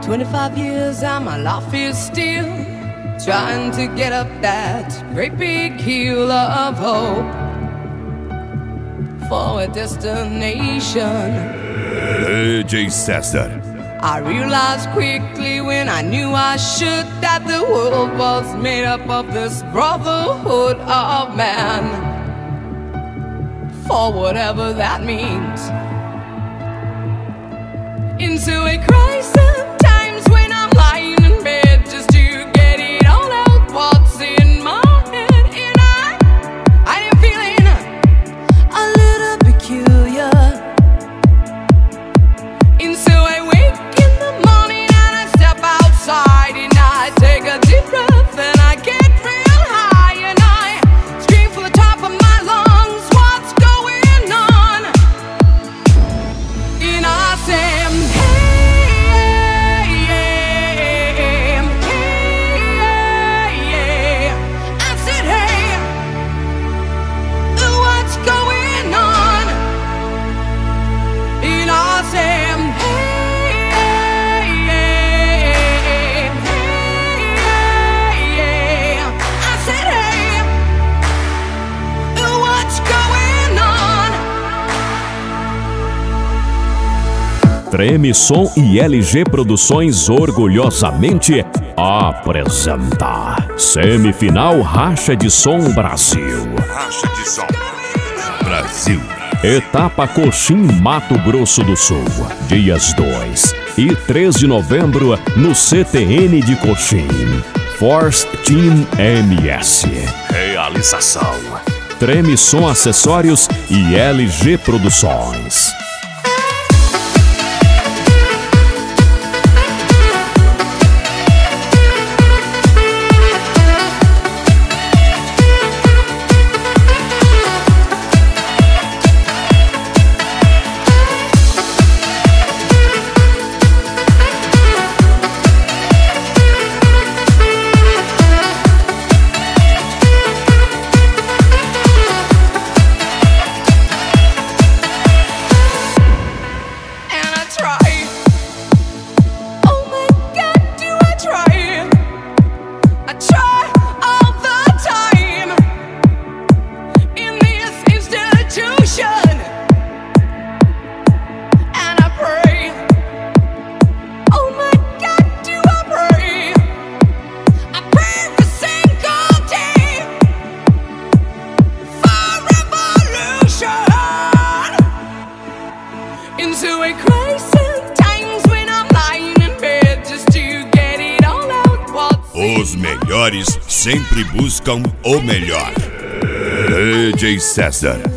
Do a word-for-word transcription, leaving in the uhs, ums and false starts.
Twenty-five years and my life is still trying to get up that great big hill of hope for a destination. D J César. I realized quickly when I knew I should that the world was made up of this brotherhood of man, for whatever that means. Into a crisis, times when I'm lying in bed just to get it all out what's in my head, and I, I am feeling a little peculiar. And so I wake in the morning and I step outside and I take a deep breath and I get real high and I scream from the top of my lungs, what's going on? And I say, Treme Som e L G Produções orgulhosamente apresenta Semifinal Racha de Som Brasil. Racha de Som Brasil. Etapa Coxim, Mato Grosso do Sul. Dias dois e três de novembro no C T N de Coxim. Force Team M S. Realização Treme Som Acessórios e L G Produções. Os melhores sempre buscam o melhor. D J César.